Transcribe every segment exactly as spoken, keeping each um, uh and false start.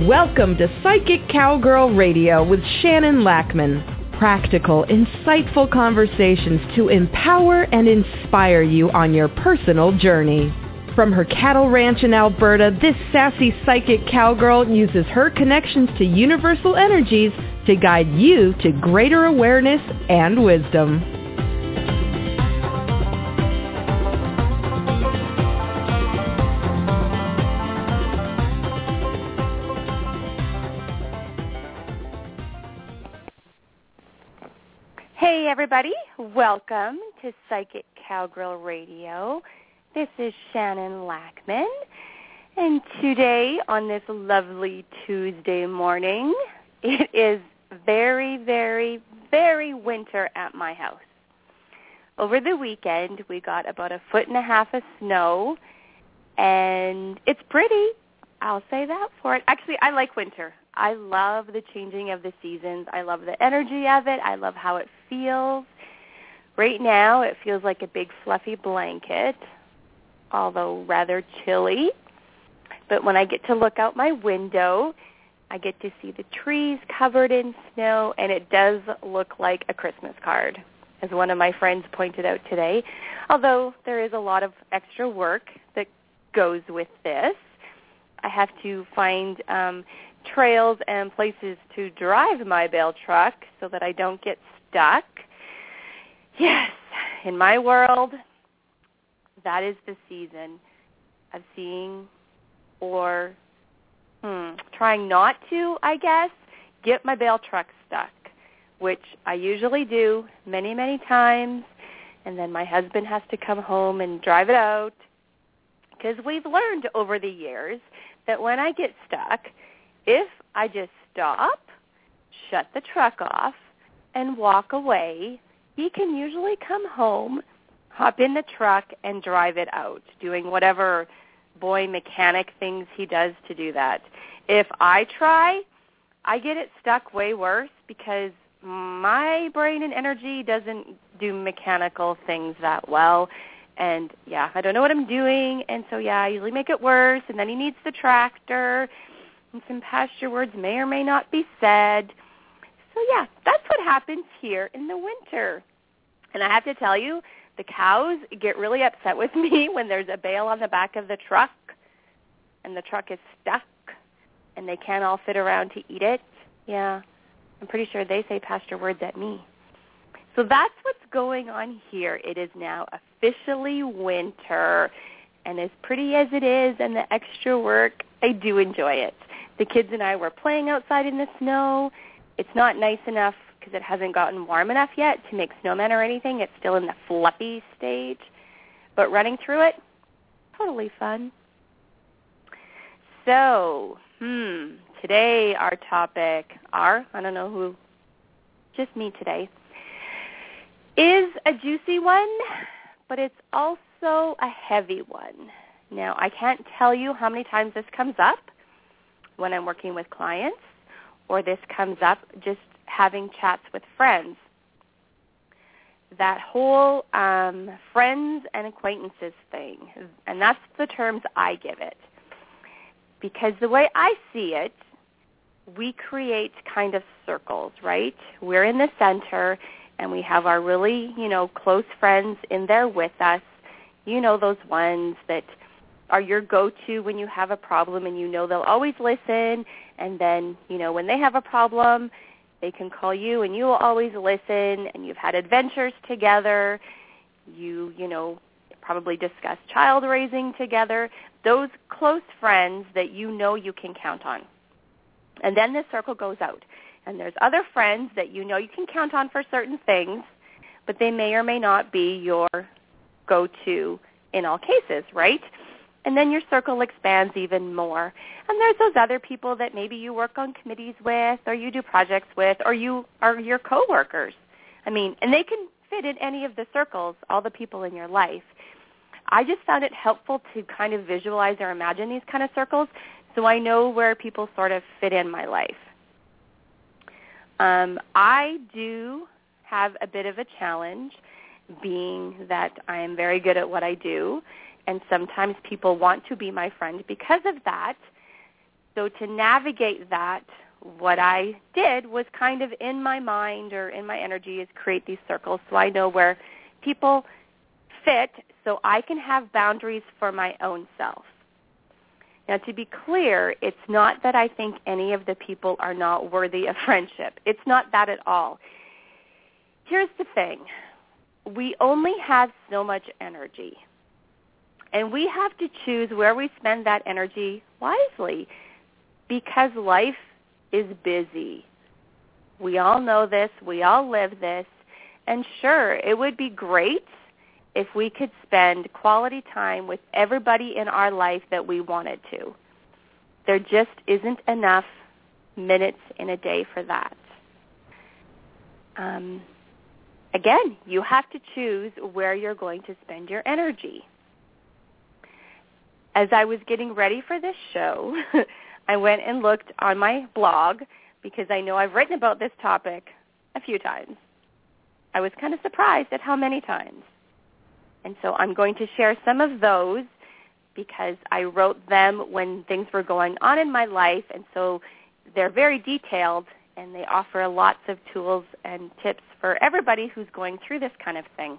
Welcome to Psychic Cowgirl Radio with Shannon Lackman. Practical, insightful conversations to empower and inspire you on your personal journey. From her cattle ranch in Alberta, this sassy psychic cowgirl uses her connections to universal energies to guide you to greater awareness and wisdom. Hey everybody, welcome to Psychic Cowgirl Radio. This is Shannon Lackman, and today on this lovely Tuesday morning, it is very, very, very winter at my house. Over the weekend, we got about a foot and a half of snow, and it's pretty. I'll say that for it. Actually, I like winter. I love the changing of the seasons. I love the energy of it. I love how it feels. Right now, it feels like a big fluffy blanket, although rather chilly. But when I get to look out my window, I get to see the trees covered in snow, and it does look like a Christmas card, as one of my friends pointed out today, although there is a lot of extra work that goes with this. I have to find um, trails and places to drive my bale truck so that I don't get stuck. Yes, in my world, that is the season of seeing or hmm, trying not to, I guess, get my bale truck stuck, which I usually do many, many times, and then my husband has to come home and drive it out, because we've learned over the years that when I get stuck, if I just stop, shut the truck off, and walk away, he can usually come home, hop in the truck, and drive it out, doing whatever boy mechanic things he does to do that. If I try, I get it stuck way worse because my brain and energy doesn't do mechanical things that well. And, yeah, I don't know what I'm doing, and so, yeah, I usually make it worse, and then he needs the tractor, and some pasture words may or may not be said. So, yeah, that's what happens here in the winter. And I have to tell you, the cows get really upset with me when there's a bale on the back of the truck, and the truck is stuck, and they can't all fit around to eat it. Yeah, I'm pretty sure they say pasture words at me. So that's what's going on here. It is now officially winter, and as pretty as it is and the extra work, I do enjoy it. The kids and I were playing outside in the snow. It's not nice enough because it hasn't gotten warm enough yet to make snowmen or anything. It's still in the fluffy stage. But running through it, totally fun. So, hmm, today our topic, our, I don't know who, just me today, is a juicy one, but it's also a heavy one. Now, I can't tell you how many times this comes up when I'm working with clients, or this comes up just having chats with friends. That whole um, friends and acquaintances thing, and that's the terms I give it. Because the way I see it, we create kind of circles, right? We're in the center, and we have our really, you know, close friends in there with us. You know, those ones that are your go-to when you have a problem, and you know they'll always listen. And then, you know, when they have a problem, they can call you, and you will always listen. And you've had adventures together. You, you know, probably discuss child raising together. Those close friends that you know you can count on. And then this circle goes out. And there's other friends that you know you can count on for certain things, but they may or may not be your go-to in all cases, right? And then your circle expands even more. And there's those other people that maybe you work on committees with, or you do projects with, or you are your coworkers. I mean, and they can fit in any of the circles, all the people in your life. I just found it helpful to kind of visualize or imagine these kind of circles so I know where people sort of fit in my life. Um, I do have a bit of a challenge, being that I am very good at what I do, and sometimes people want to be my friend because of that. So to navigate that, what I did was kind of in my mind or in my energy is create these circles so I know where people fit so I can have boundaries for my own self. Now, to be clear, it's not that I think any of the people are not worthy of friendship. It's not that at all. Here's the thing. We only have so much energy, and we have to choose where we spend that energy wisely because life is busy. We all know this. We all live this. And sure, it would be great if we could spend quality time with everybody in our life that we wanted to. There just isn't enough minutes in a day for that. Um, again, you have to choose where you're going to spend your energy. As I was getting ready for this show, I went and looked on my blog because I know I've written about this topic a few times. I was kind of surprised at how many times. And so I'm going to share some of those because I wrote them when things were going on in my life, and so they're very detailed, and they offer lots of tools and tips for everybody who's going through this kind of thing.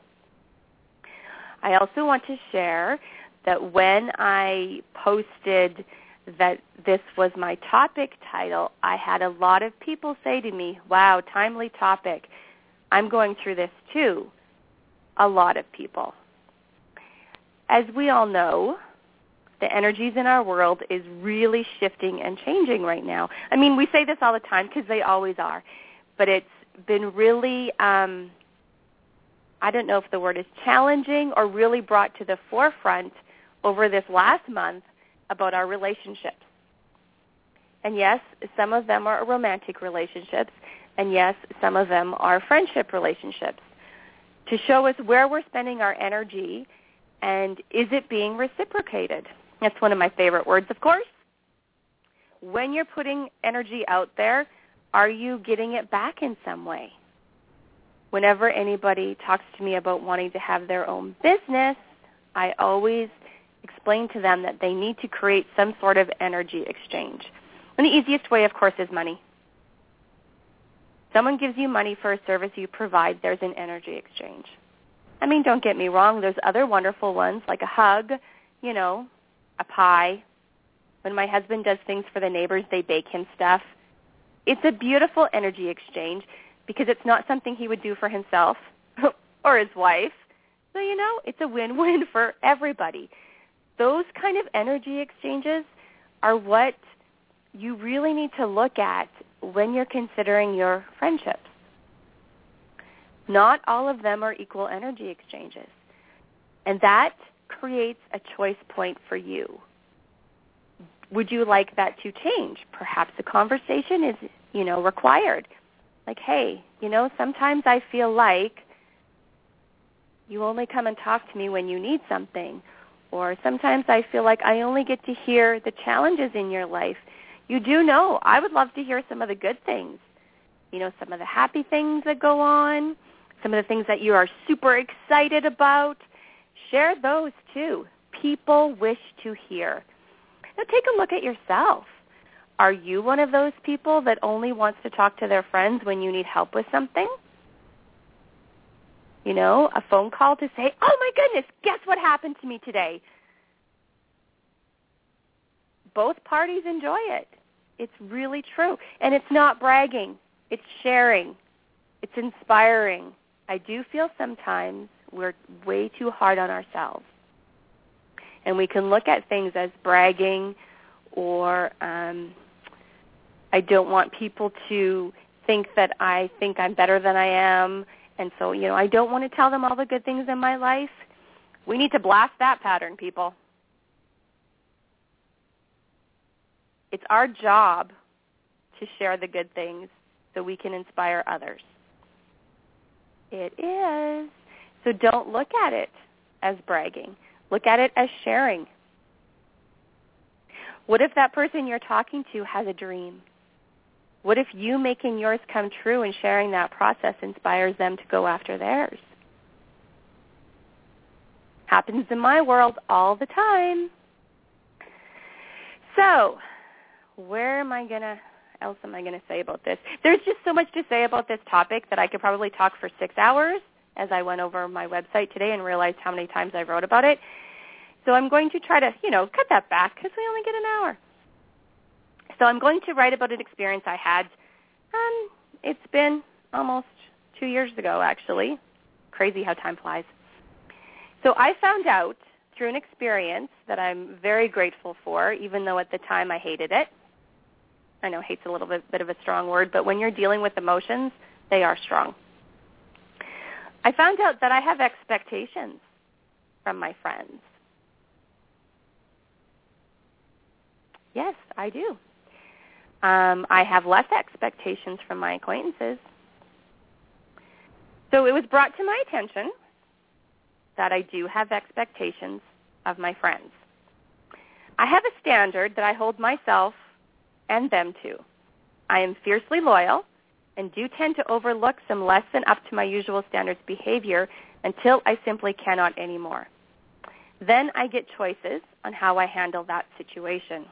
I also want to share that when I posted that this was my topic title, I had a lot of people say to me, wow, timely topic. I'm going through this too. A lot of people. As we all know, the energies in our world is really shifting and changing right now. I mean, we say this all the time because they always are, but it's been really, um, I don't know if the word is challenging or really brought to the forefront over this last month about our relationships. And yes, some of them are romantic relationships, and yes, some of them are friendship relationships, to show us where we're spending our energy and is it being reciprocated. That's one of my favorite words, of course. When you're putting energy out there, are you getting it back in some way? Whenever anybody talks to me about wanting to have their own business, I always explain to them that they need to create some sort of energy exchange. And the easiest way, of course, is money. Someone gives you money for a service you provide, there's an energy exchange. I mean, don't get me wrong, there's other wonderful ones like a hug, you know, a pie. When my husband does things for the neighbors, they bake him stuff. It's a beautiful energy exchange because it's not something he would do for himself or his wife. So, you know, it's a win-win for everybody. Those kind of energy exchanges are what you really need to look at when you're considering your friendships. Not all of them are equal energy exchanges. And that creates a choice point for you. Would you like that to change? Perhaps a conversation is, you know, required. Like, hey, you know, sometimes I feel like you only come and talk to me when you need something. Or sometimes I feel like I only get to hear the challenges in your life. You do know, I would love to hear some of the good things. You know, some of the happy things that go on, some of the things that you are super excited about. Share those too. People wish to hear. Now take a look at yourself. Are you one of those people that only wants to talk to their friends when you need help with something? You know, a phone call to say, oh my goodness, guess what happened to me today? Both parties enjoy it. It's really true. And it's not bragging. It's sharing. It's inspiring. I do feel sometimes we're way too hard on ourselves. And we can look at things as bragging or um, I don't want people to think that I think I'm better than I am. And so, you know, I don't want to tell them all the good things in my life. We need to blast that pattern, people. It's our job to share the good things so we can inspire others. It is. So don't look at it as bragging. Look at it as sharing. What if that person you're talking to has a dream? What if you making yours come true and sharing that process inspires them to go after theirs? Happens in my world all the time. So, where am I gonna? else am I going to say about this? There's just so much to say about this topic that I could probably talk for six hours as I went over my website today and realized how many times I wrote about it. So I'm going to try to, you know, cut that back because we only get an hour. So I'm going to write about an experience I had. Um, it's been almost two years ago, actually. Crazy how time flies. So I found out through an experience that I'm very grateful for, even though at the time I hated it. I know hate's a little bit, bit of a strong word, but when you're dealing with emotions, they are strong. I found out that I have expectations from my friends. Yes, I do. Um, I have less expectations from my acquaintances. So it was brought to my attention that I do have expectations of my friends. I have a standard that I hold myself and them to. I am fiercely loyal and do tend to overlook some less than up to my usual standards behavior until I simply cannot anymore. Then I get choices on how I handle that situation.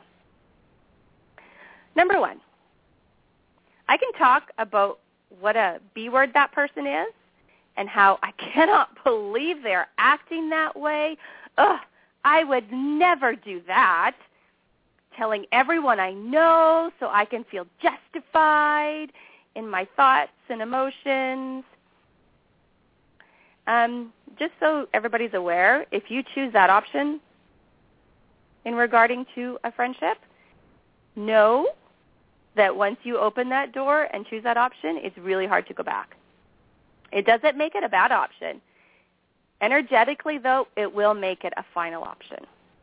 Number one, I can talk about what a B word that person is and how I cannot believe they're acting that way. Ugh, I would never do that. Telling everyone I know so I can feel justified in my thoughts and emotions. Um, just so everybody's aware, if you choose that option in regarding to a friendship, know that once you open that door and choose that option, it's really hard to go back. It doesn't make it a bad option. Energetically, though, it will make it a final option.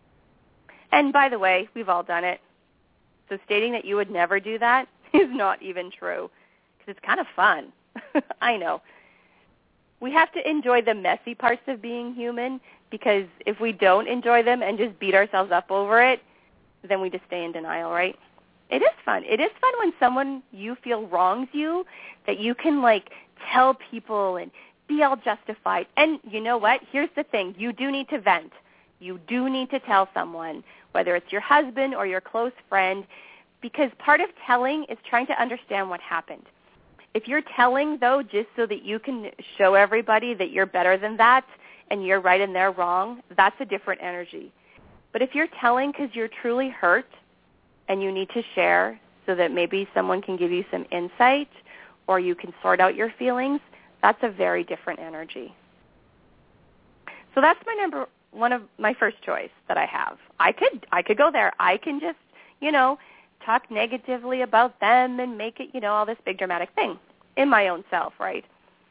And by the way, we've all done it. So stating that you would never do that is not even true because it's kind of fun. I know. We have to enjoy the messy parts of being human because if we don't enjoy them and just beat ourselves up over it, then we just stay in denial, right? It is fun. It is fun when someone you feel wrongs you that you can, like, tell people and be all justified. And you know what? Here's the thing. You do need to vent. You do need to tell someone, whether it's your husband or your close friend, because part of telling is trying to understand what happened. If you're telling, though, just so that you can show everybody that you're better than that and you're right and they're wrong, that's a different energy. But if you're telling because you're truly hurt and you need to share so that maybe someone can give you some insight or you can sort out your feelings, that's a very different energy. So that's my number one of my first choice that I have. I could I could go there. I can just, you know, talk negatively about them and make it, you know, all this big dramatic thing in my own self, right?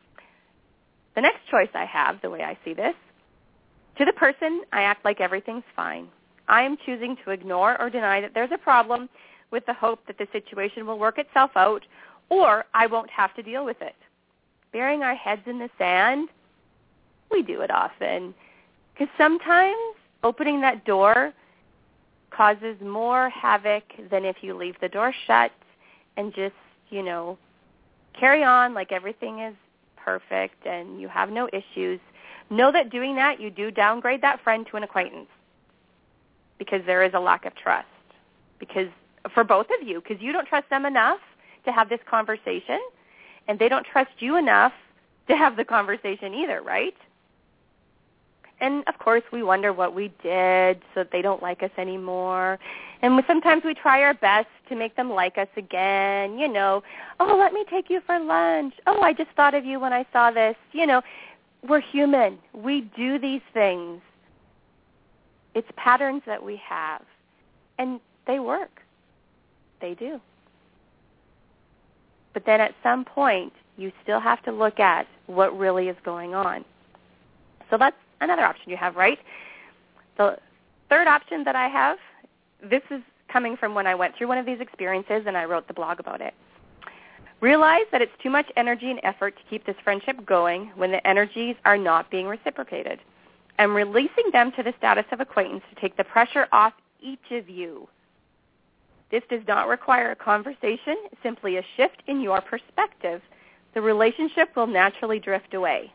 The next choice I have, the way I see this, to the person, I act like everything's fine. I am choosing to ignore or deny that there's a problem with the hope that the situation will work itself out or I won't have to deal with it. Burying our heads in the sand, we do it often. Because sometimes opening that door causes more havoc than if you leave the door shut and just, you know, carry on like everything is perfect and you have no issues. Know that doing that, you do downgrade that friend to an acquaintance because there is a lack of trust. Because for both of you, because you don't trust them enough to have this conversation and they don't trust you enough to have the conversation either, right? And, of course, we wonder what we did so that they don't like us anymore. And we, sometimes we try our best to make them like us again. You know, oh, let me take you for lunch. Oh, I just thought of you when I saw this. You know, we're human. We do these things. It's patterns that we have. And they work. They do. But then at some point, you still have to look at what really is going on. So that's another option you have, right? The third option that I have, this is coming from when I went through one of these experiences and I wrote the blog about it. Realize that it's too much energy and effort to keep this friendship going when the energies are not being reciprocated. And releasing them to the status of acquaintance to take the pressure off each of you. This does not require a conversation, simply a shift in your perspective. The relationship will naturally drift away.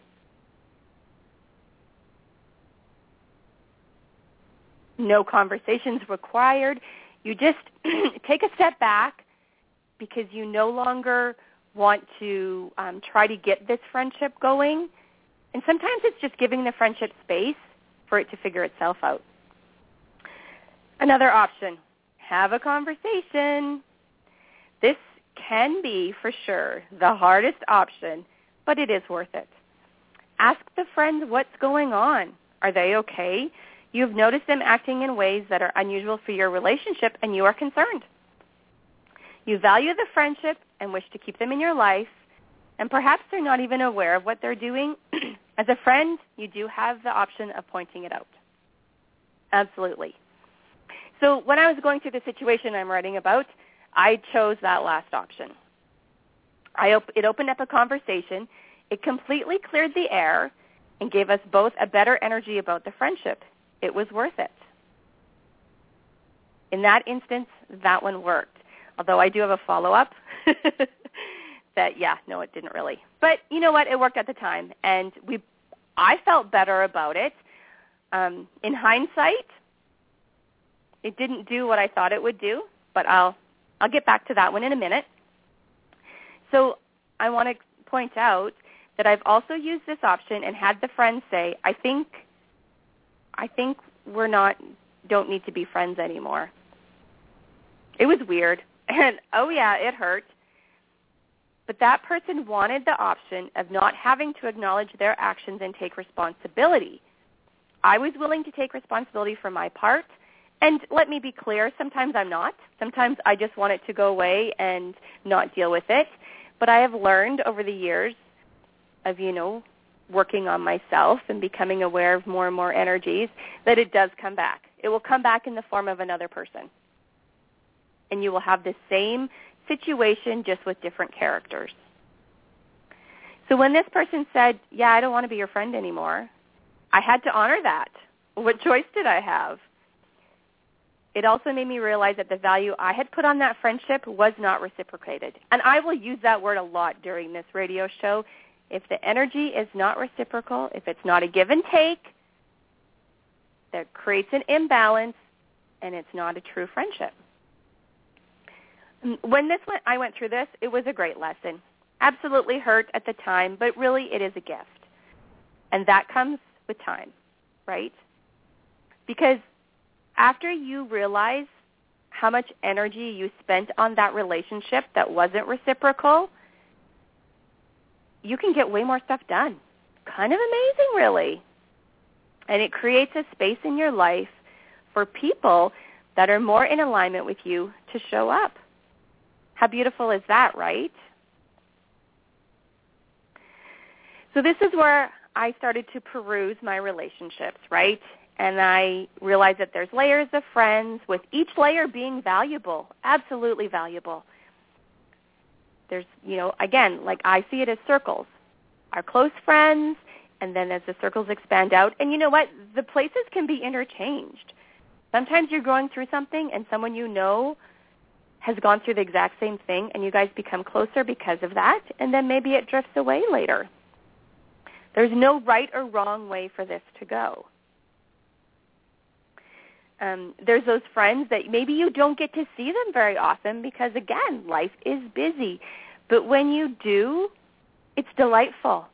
No conversations required. You just take a step back because you no longer want to um, try to get this friendship going. And sometimes it's just giving the friendship space for it to figure itself out. Another option, have a conversation. This can be, for sure, the hardest option, but it is worth it. Ask the friends what's going on. Are they okay? You've noticed them acting in ways that are unusual for your relationship, and you are concerned. You value the friendship and wish to keep them in your life, and perhaps they're not even aware of what they're doing. As a friend, you do have the option of pointing it out. Absolutely. So when I was going through the situation I'm writing about, I chose that last option. I op- it opened up a conversation. It completely cleared the air and gave us both a better energy about the friendship. It was worth it. In that instance, that one worked. Although I do have a follow-up that, yeah, no, it didn't really. But you know what? It worked at the time, and we, I felt better about it. Um, in hindsight, it didn't do what I thought it would do, but I'll I'll get back to that one in a minute. So I want to point out that I've also used this option and had the friend say, I think I think we're not, don't need to be friends anymore. It was weird. And, oh, yeah, it hurt. But that person wanted the option of not having to acknowledge their actions and take responsibility. I was willing to take responsibility for my part. And let me be clear, sometimes I'm not. Sometimes I just want it to go away and not deal with it. But I have learned over the years of, you know, working on myself and becoming aware of more and more energies that it does come back. It will come back in the form of another person. And you will have the same situation just with different characters. So when this person said, yeah, I don't want to be your friend anymore, I had to honor that. What choice did I have? It also made me realize that the value I had put on that friendship was not reciprocated. And I will use that word a lot during this radio show. If the energy is not reciprocal, if it's not a give and take, that creates an imbalance, and it's not a true friendship. When this went, I went through this, it was a great lesson. Absolutely hurt at the time, but really it is a gift. And that comes with time, right? Because after you realize how much energy you spent on that relationship that wasn't reciprocal, you can get way more stuff done. Kind of amazing, really. And it creates a space in your life for people that are more in alignment with you to show up. How beautiful is that, right? So this is where I started to peruse my relationships, right? And I realized that there's layers of friends, with each layer being valuable, absolutely valuable. There's, you know, again, like I see it as circles. Our close friends, and then as the circles expand out. And you know what? The places can be interchanged. Sometimes you're going through something and someone you know has gone through the exact same thing, and you guys become closer because of that, and then maybe it drifts away later. There's no right or wrong way for this to go. Um, there's those friends that maybe you don't get to see them very often because, again, life is busy. But when you do, it's delightful.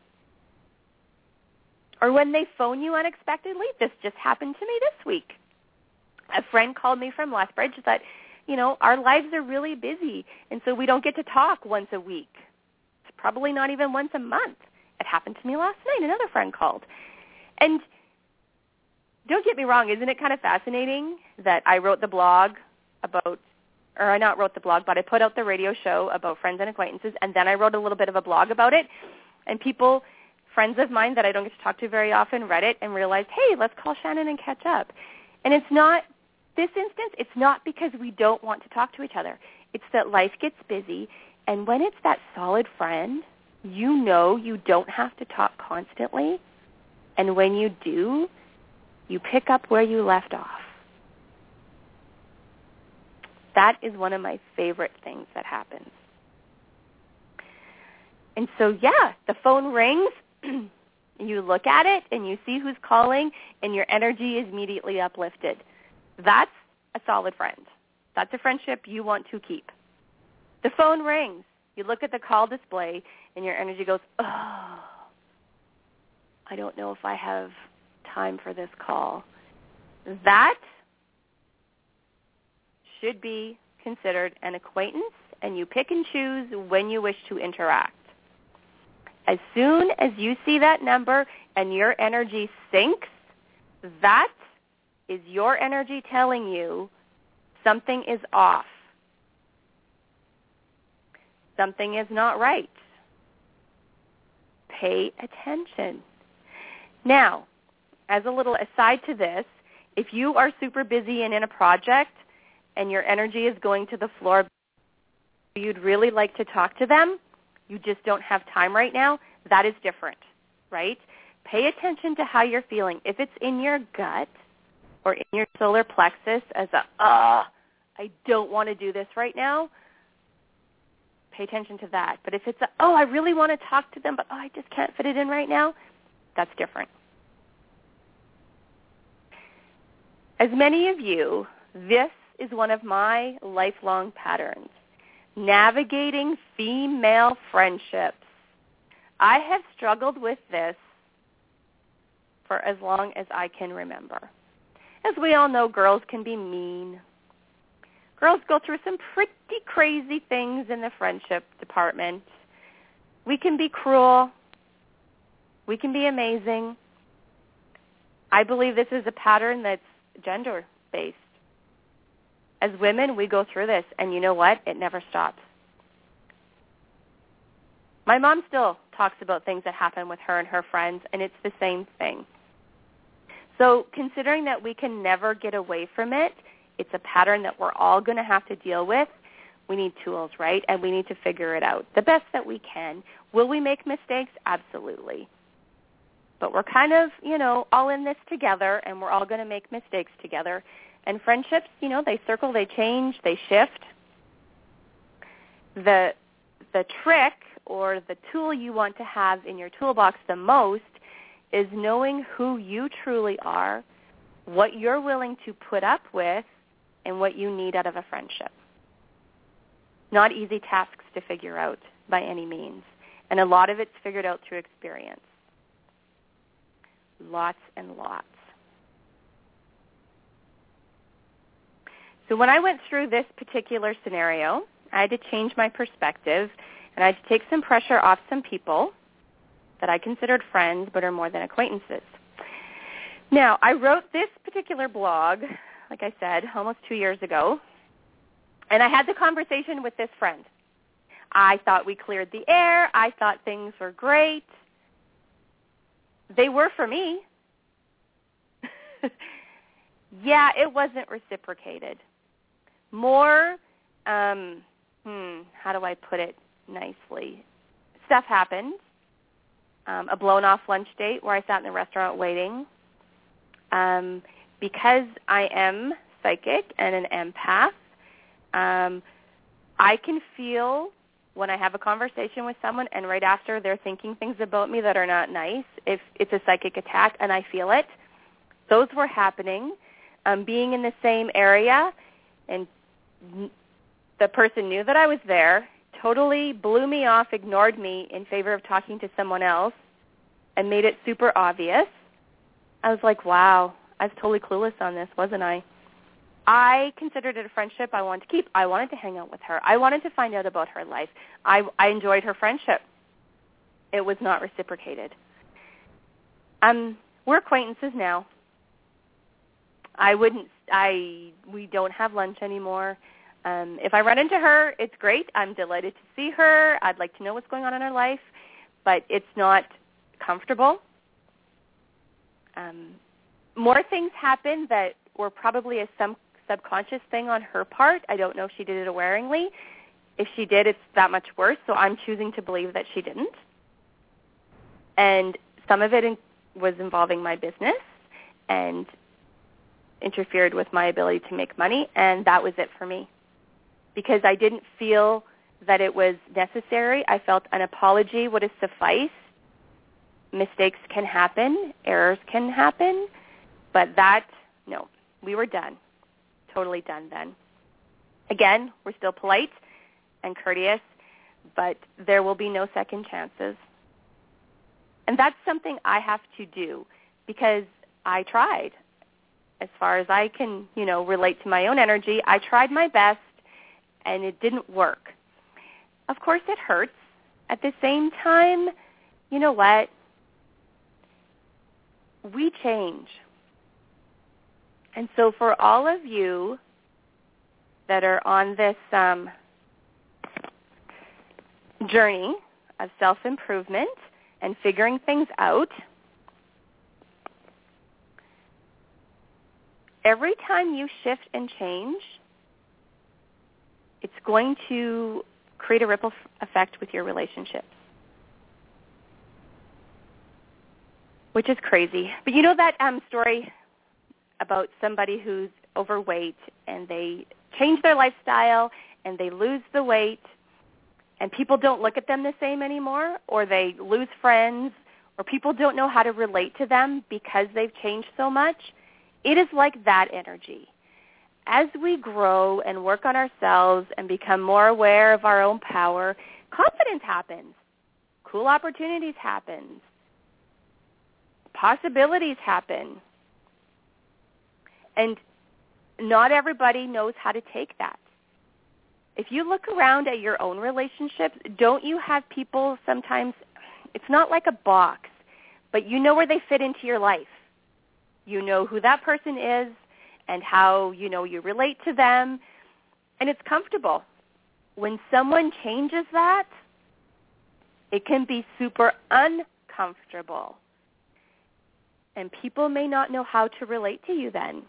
Or when they phone you unexpectedly. This just happened to me this week. A friend called me from Lethbridge that, you know, our lives are really busy, and so we don't get to talk once a week. It's probably not even once a month. It happened to me last night. Another friend called. And don't get me wrong, isn't it kind of fascinating that I wrote the blog about, or I not wrote the blog, but I put out the radio show about friends and acquaintances, and then I wrote a little bit of a blog about it, and people, friends of mine that I don't get to talk to very often, read it and realized, hey, let's call Shannon and catch up. And it's not, this instance, it's not because we don't want to talk to each other. It's that life gets busy, and when it's that solid friend, you know you don't have to talk constantly, and when you do, you pick up where you left off. That is one of my favorite things that happens. And so, yeah, the phone rings, you look at it, and you see who's calling, and your energy is immediately uplifted. That's a solid friend. That's a friendship you want to keep. The phone rings. You look at the call display, and your energy goes, oh, I don't know if I have time for this call. That should be considered an acquaintance, and you pick and choose when you wish to interact. As soon as you see that number and your energy sinks, that is your energy telling you something is off. Something is not right. Pay attention. Now, as a little aside to this, if you are super busy and in a project and your energy is going to the floor, you'd really like to talk to them, you just don't have time right now, that is different, right? Pay attention to how you're feeling. If it's in your gut or in your solar plexus as a, ah, uh, I don't want to do this right now, pay attention to that. But if it's a, oh, I really want to talk to them, but oh, I just can't fit it in right now, that's different. As many of you, this is one of my lifelong patterns, navigating female friendships. I have struggled with this for as long as I can remember. As we all know, girls can be mean. Girls go through some pretty crazy things in the friendship department. We can be cruel. We can be amazing. I believe this is a pattern that's gender-based. As women, we go through this, and you know what? It never stops. My mom still talks about things that happen with her and her friends, and it's the same thing. So considering that we can never get away from it, it's a pattern that we're all going to have to deal with, we need tools, right? And we need to figure it out the best that we can. Will we make mistakes? Absolutely. But we're kind of, you know, all in this together, and we're all going to make mistakes together. And friendships, you know, they circle, they change, they shift. The the trick or the tool you want to have in your toolbox the most is knowing who you truly are, what you're willing to put up with, and what you need out of a friendship. Not easy tasks to figure out by any means. And a lot of it's figured out through experience. Lots and lots. So when I went through this particular scenario, I had to change my perspective, and I had to take some pressure off some people that I considered friends but are more than acquaintances. Now, I wrote this particular blog, like I said, almost two years ago, and I had the conversation with this friend. I thought we cleared the air. I thought things were great. They were for me. Yeah, it wasn't reciprocated. More, um, hmm, how do I put it nicely? Stuff happened. Um, a blown-off lunch date where I sat in the restaurant waiting. Um, because I am psychic and an empath, um, I can feel when I have a conversation with someone and right after they're thinking things about me that are not nice, if it's a psychic attack and I feel it. Those were happening. Um, being in the same area, and the person knew that I was there, totally blew me off, ignored me in favor of talking to someone else, and made it super obvious. I was like, wow, I was totally clueless on this, wasn't I? I considered it a friendship I wanted to keep. I wanted to hang out with her. I wanted to find out about her life. I, I enjoyed her friendship. It was not reciprocated. Um, we're acquaintances now. I wouldn't, I, we don't have lunch anymore. Um, if I run into her, it's great. I'm delighted to see her. I'd like to know what's going on in her life, but it's not comfortable. Um, more things happen that were probably a some subconscious thing on her part. I don't know if she did it awareingly. If she did, it's that much worse, so I'm choosing to believe that she didn't. And some of it in, was involving my business and interfered with my ability to make money, and that was it for me. Because I didn't feel that it was necessary. I felt an apology would have sufficed. Mistakes can happen. Errors can happen. But that, no, we were done. Totally done then. Again, we're still polite and courteous, but there will be no second chances. And that's something I have to do because I tried. As far as I can, you know, relate to my own energy, I tried my best, and it didn't work. Of course, it hurts. At the same time, you know what? We change. And so for all of you that are on this um, journey of self-improvement and figuring things out, every time you shift and change, it's going to create a ripple effect with your relationships, which is crazy. But you know that um, story about somebody who's overweight and they change their lifestyle and they lose the weight and people don't look at them the same anymore, or they lose friends, or people don't know how to relate to them because they've changed so much? It is like that energy. As we grow and work on ourselves and become more aware of our own power, confidence happens. Cool opportunities happen. Possibilities happen. And not everybody knows how to take that. If you look around at your own relationships, don't you have people sometimes, it's not like a box, but you know where they fit into your life. You know who that person is and how, you know, you relate to them, and it's comfortable. When someone changes that, it can be super uncomfortable. And people may not know how to relate to you then.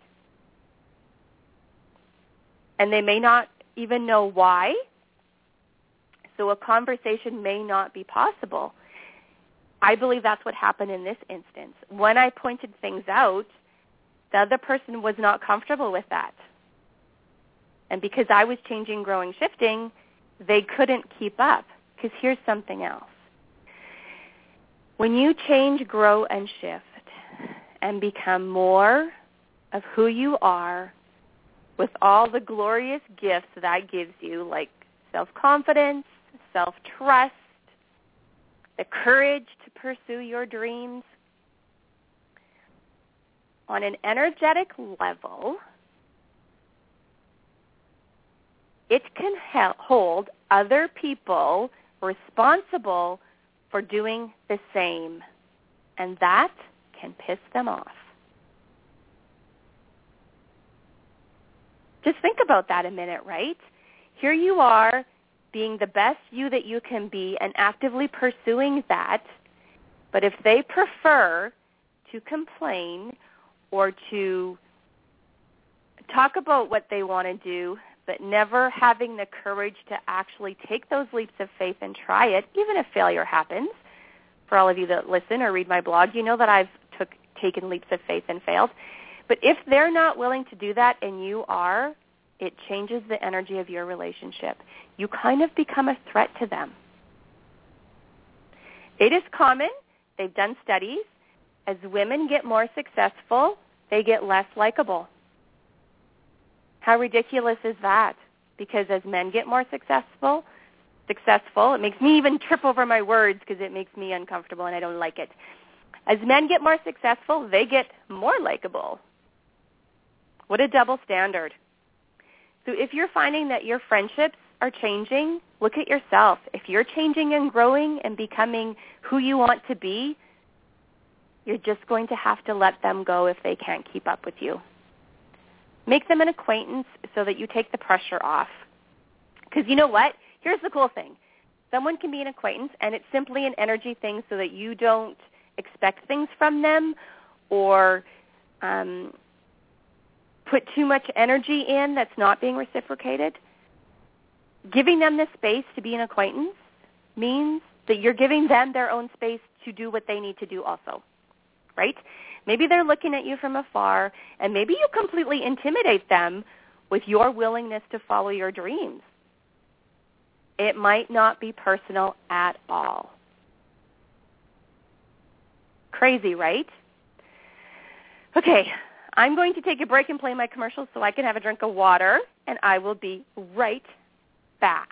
And they may not even know why. So a conversation may not be possible. I believe that's what happened in this instance. When I pointed things out, the other person was not comfortable with that. And because I was changing, growing, shifting, they couldn't keep up. Because here's something else. When you change, grow, and shift and become more of who you are with all the glorious gifts that gives you, like self-confidence, self-trust, the courage to pursue your dreams, on an energetic level, it can help hold other people responsible for doing the same, and that can piss them off. Just think about that a minute, right? Here you are being the best you that you can be and actively pursuing that, but if they prefer to complain or to talk about what they want to do, but never having the courage to actually take those leaps of faith and try it, even if failure happens. For all of you that listen or read my blog, you know that I've took, taken leaps of faith and failed. But if they're not willing to do that and you are, it changes the energy of your relationship. You kind of become a threat to them. It is common, they've done studies, as women get more successful, they get less likable. How ridiculous is that? Because as men get more successful, successful, it makes me even trip over my words because it makes me uncomfortable and I don't like it. As men get more successful, they get more likable. What a double standard. So if you're finding that your friendships are changing, look at yourself. If you're changing and growing and becoming who you want to be, you're just going to have to let them go if they can't keep up with you. Make them an acquaintance so that you take the pressure off. Because you know what? Here's the cool thing. Someone can be an acquaintance, and it's simply an energy thing so that you don't expect things from them or um, put too much energy in that's not being reciprocated. Giving them the space to be an acquaintance means that you're giving them their own space to do what they need to do also, right? Maybe they're looking at you from afar, and maybe you completely intimidate them with your willingness to follow your dreams. It might not be personal at all. Crazy, right? Okay, I'm going to take a break and play my commercials so I can have a drink of water, and I will be right back.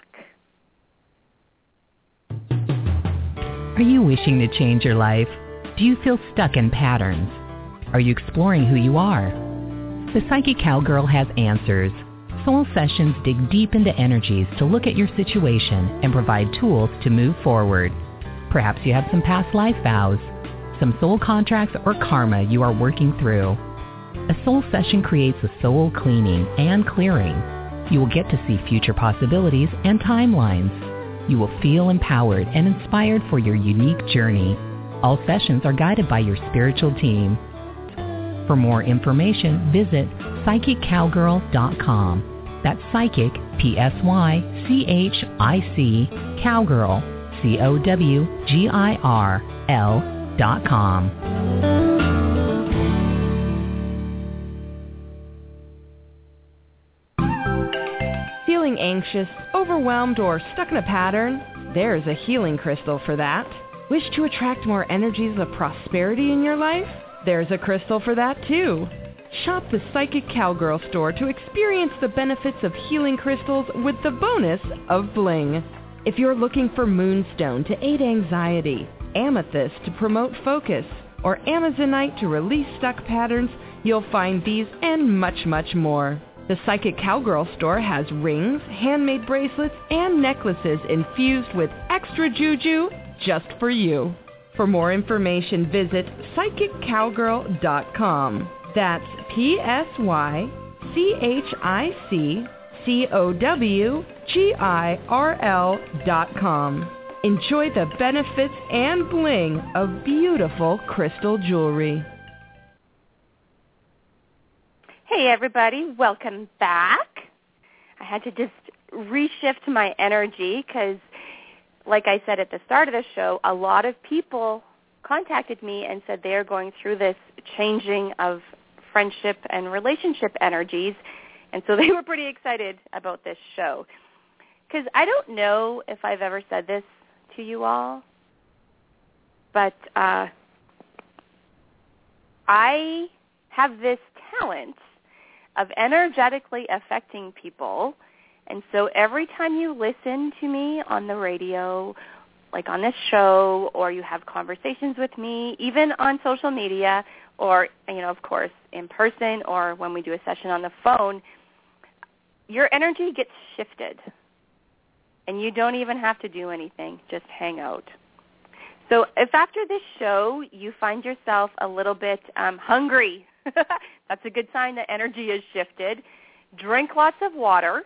Are you wishing to change your life? Do you feel stuck in patterns? Are you exploring who you are? The Psychic Cowgirl has answers. Soul Sessions dig deep into energies to look at your situation and provide tools to move forward. Perhaps you have some past life vows, some soul contracts or karma you are working through. A soul session creates a soul cleaning and clearing. You will get to see future possibilities and timelines. You will feel empowered and inspired for your unique journey. All sessions are guided by your spiritual team. For more information, visit psychic cowgirl dot com. That's psychic, P S Y C H I C, cowgirl, C O W G I R L dot com. Feeling anxious, overwhelmed, or stuck in a pattern? There's a healing crystal for that. Wish to attract more energies of prosperity in your life? There's a crystal for that too. Shop the Psychic Cowgirl store to experience the benefits of healing crystals with the bonus of bling. If you're looking for moonstone to aid anxiety, amethyst to promote focus, or amazonite to release stuck patterns, you'll find these and much, much more. The Psychic Cowgirl store has rings, handmade bracelets, and necklaces infused with extra juju just for you. For more information, visit psychic cowgirl dot com. That's P S Y C H I C C O W G I R L dot com. Enjoy the benefits and bling of beautiful crystal jewelry. Hey everybody, welcome back. I had to just reshift my energy because, like I said at the start of the show, a lot of people contacted me and said they are going through this changing of friendship and relationship energies, and so they were pretty excited about this show. Because I don't know if I've ever said this to you all, but uh, I have this talent of energetically affecting people. And so every time you listen to me on the radio, like on this show, or you have conversations with me, even on social media, or, you know, of course, in person, or when we do a session on the phone, your energy gets shifted. And you don't even have to do anything, just hang out. So if after this show you find yourself a little bit um, hungry, that's a good sign that energy is shifted. Drink lots of water.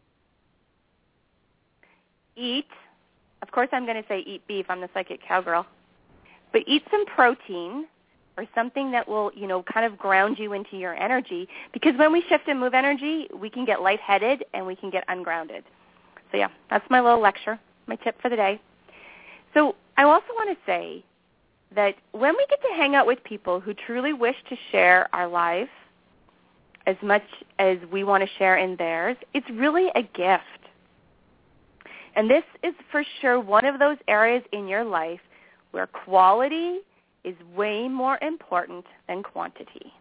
Eat. Of course, I'm going to say eat beef. I'm the Psychic Cowgirl. But eat some protein or something that will, you know, kind of ground you into your energy. Because when we shift and move energy, we can get lightheaded and we can get ungrounded. So, yeah, that's my little lecture, my tip for the day. So I also want to say that when we get to hang out with people who truly wish to share our life as much as we want to share in theirs, it's really a gift. And this is for sure one of those areas in your life where quality is way more important than quantity.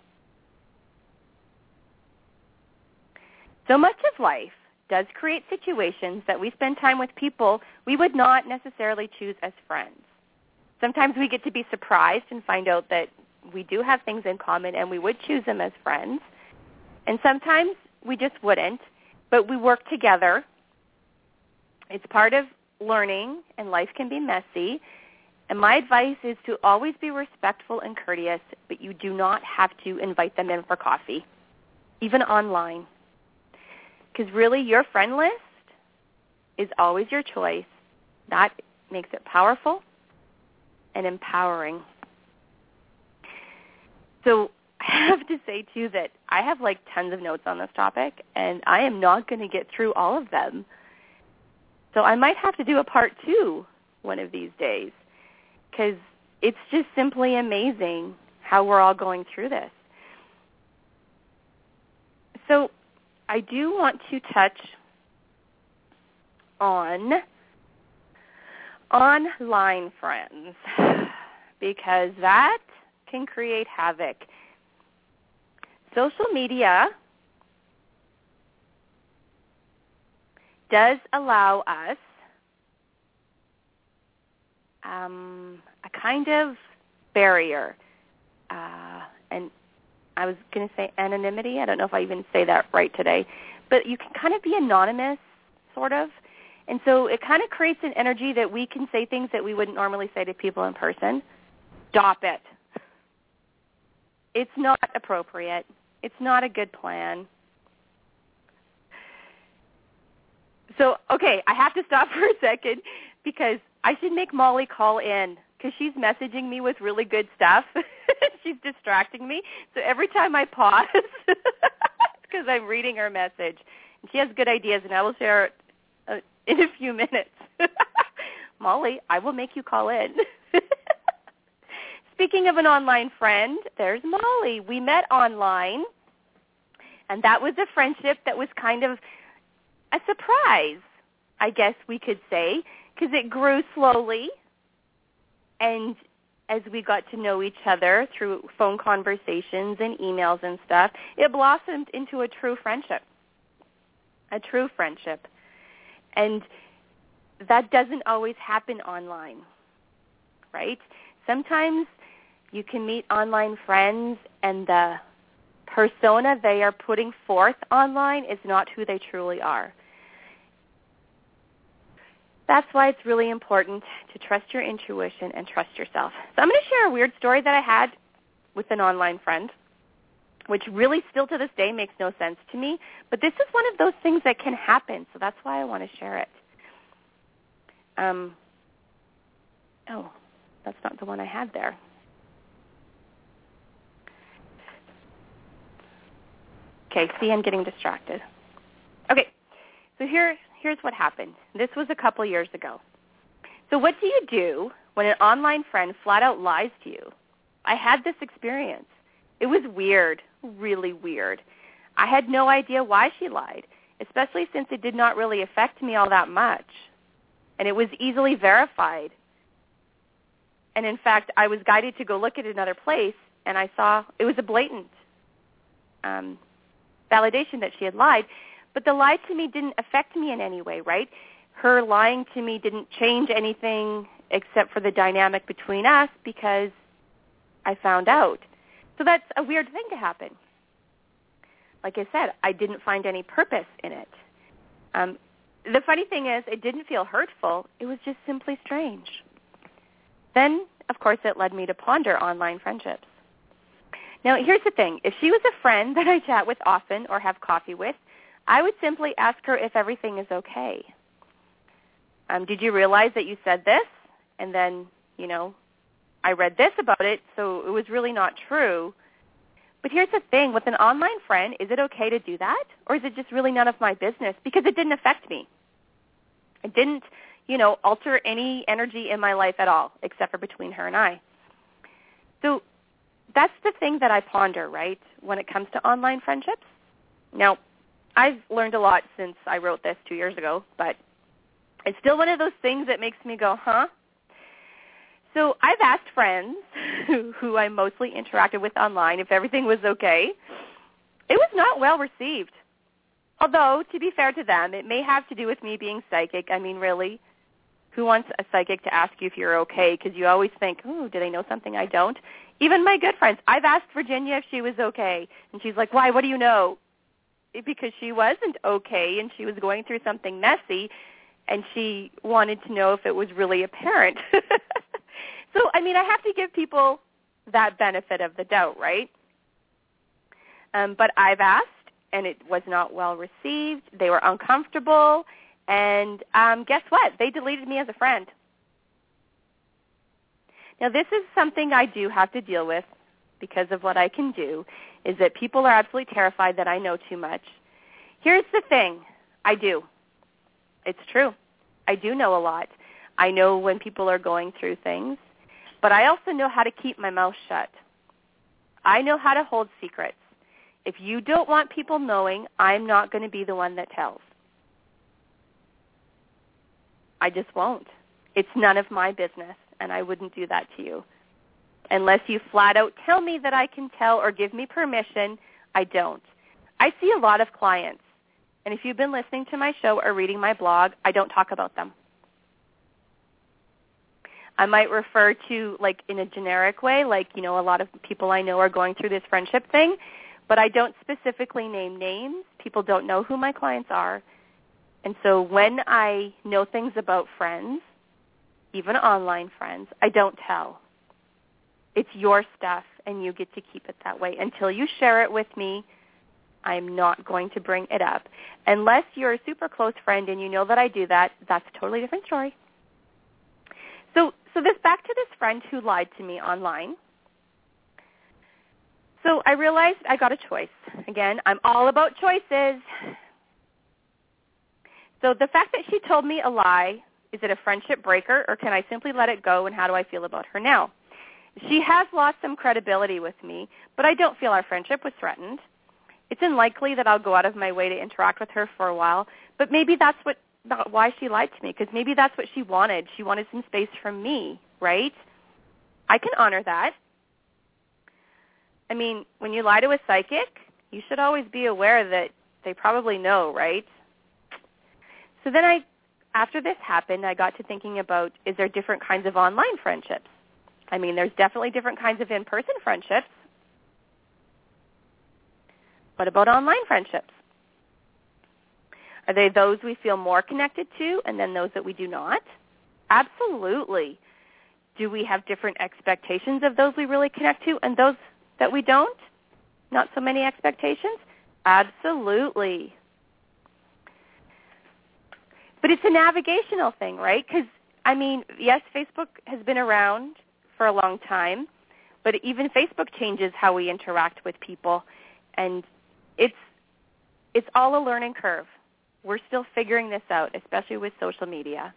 So much of life does create situations that we spend time with people we would not necessarily choose as friends. Sometimes we get to be surprised and find out that we do have things in common and we would choose them as friends. And sometimes we just wouldn't, but we work together. It's part of learning, and life can be messy. And my advice is to always be respectful and courteous, but you do not have to invite them in for coffee, even online. Because really, your friend list is always your choice. That makes it powerful and empowering. So I have to say, too, that I have, like, tons of notes on this topic, and I am not going to get through all of them. So I might have to do a part two one of these days, because it's just simply amazing how we're all going through this. So I do want to touch on online friends, because that can create havoc. Social media does allow us um, a kind of barrier. Uh, and I was going to say anonymity. I don't know if I even say that right today. But you can kind of be anonymous, sort of. And so it kind of creates an energy that we can say things that we wouldn't normally say to people in person. Stop it. It's not appropriate. It's not a good plan. So, okay, I have to stop for a second because I should make Molly call in because she's messaging me with really good stuff. She's distracting me. So every time I pause, it's because I'm reading her message. And she has good ideas, and I will share it uh, in a few minutes. Molly, I will make you call in. Speaking of an online friend, there's Molly. We met online, and that was a friendship that was kind of a surprise, I guess we could say, because it grew slowly. And as we got to know each other through phone conversations and emails and stuff, it blossomed into a true friendship, a true friendship. And that doesn't always happen online, right? Sometimes you can meet online friends and the persona they are putting forth online is not who they truly are. That's why it's really important to trust your intuition and trust yourself. So I'm going to share a weird story that I had with an online friend, which really still to this day makes no sense to me. But this is one of those things that can happen, so that's why I want to share it. Um, oh, that's not the one I had there. Okay, see, I'm getting distracted. Okay, so here, here's what happened. This was a couple years ago. So what do you do when an online friend flat out lies to you? I had this experience. It was weird, really weird. I had no idea why she lied, especially since it did not really affect me all that much. And it was easily verified. And in fact, I was guided to go look at another place, and I saw it was a blatant um, validation that she had lied. But the lie to me didn't affect me in any way, right? Her lying to me didn't change anything except for the dynamic between us because I found out. So that's a weird thing to happen. Like I said, I didn't find any purpose in it. Um, the funny thing is, it didn't feel hurtful. It was just simply strange. Then, of course, it led me to ponder online friendships. Now, here's the thing. If she was a friend that I chat with often or have coffee with, I would simply ask her if everything is okay. Um, did you realize that you said this? And then, you know, I read this about it, so it was really not true. But here's the thing. With an online friend, is it okay to do that? Or is it just really none of my business? Because it didn't affect me. It didn't, you know, alter any energy in my life at all, except for between her and I. So that's the thing that I ponder, right, when it comes to online friendships. Now, I've learned a lot since I wrote this two years ago, but it's still one of those things that makes me go, huh? So I've asked friends who, who I mostly interacted with online if everything was okay. It was not well received. Although, to be fair to them, it may have to do with me being psychic. I mean, really, who wants a psychic to ask you if you're okay? Because you always think, oh, do they know something I don't? Even my good friends. I've asked Virginia if she was okay, and she's like, why, what do you know? Because she wasn't okay, and she was going through something messy, and she wanted to know if it was really apparent. So, I mean, I have to give people that benefit of the doubt, right? Um, but I've asked, and it was not well received. They were uncomfortable, and um, guess what? They deleted me as a friend. Now, this is something I do have to deal with because of what I can do, is that people are absolutely terrified that I know too much. Here's the thing. I do. It's true. I do know a lot. I know when people are going through things, but I also know how to keep my mouth shut. I know how to hold secrets. If you don't want people knowing, I'm not going to be the one that tells. I just won't. It's none of my business, and I wouldn't do that to you. Unless you flat out tell me that I can tell or give me permission, I don't. I see a lot of clients, And if you've been listening to my show or reading my blog, I don't talk about them. I might refer to, like, in a generic way, like, you know, a lot of people I know are going through this friendship thing, but I don't specifically name names. People don't know who my clients are. And so when I know things about friends, even online friends, I don't tell. It's your stuff, and you get to keep it that way. Until you share it with me, I'm not going to bring it up. Unless you're a super close friend and you know that I do that, that's a totally different story. So, so this back to this friend who lied to me online. So I realized I got a choice. Again, I'm all about choices. So the fact that she told me a lie, is it a friendship breaker, or can I simply let it go, and how do I feel about her now? She has lost some credibility with me, but I don't feel our friendship was threatened. It's unlikely that I'll go out of my way to interact with her for a while, but maybe that's what why she lied to me, because maybe that's what she wanted. She wanted some space from me, right? I can honor that. I mean, when you lie to a psychic, you should always be aware that they probably know, right? So then I, after this happened, I got to thinking about, is there different kinds of online friendships? I mean, there's definitely different kinds of in-person friendships. What about online friendships? Are they those we feel more connected to and then those that we do not? Absolutely. Do we have different expectations of those we really connect to and those that we don't? Not so many expectations? Absolutely. But it's a navigational thing, right? Because, I mean, yes, Facebook has been around for a long time, but even Facebook changes how we interact with people, and it's it's all a learning curve. We're still figuring this out, especially with social media.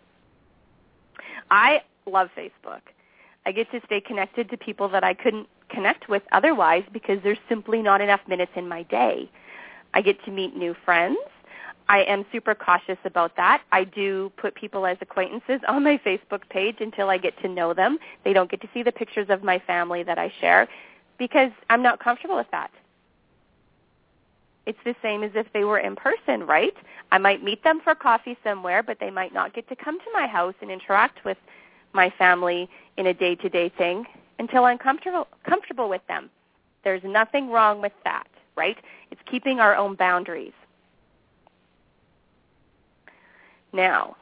I love Facebook. I get to stay connected to people that I couldn't connect with otherwise because there's simply not enough minutes in my day. I get to meet new friends. I am super cautious about that. I do put people as acquaintances on my Facebook page until I get to know them. They don't get to see the pictures of my family that I share because I'm not comfortable with that. It's the same as if they were in person, right? I might meet them for coffee somewhere, but they might not get to come to my house and interact with my family in a day-to-day thing until I'm comfortable comfortable with them. There's nothing wrong with that, right? It's keeping our own boundaries. Now,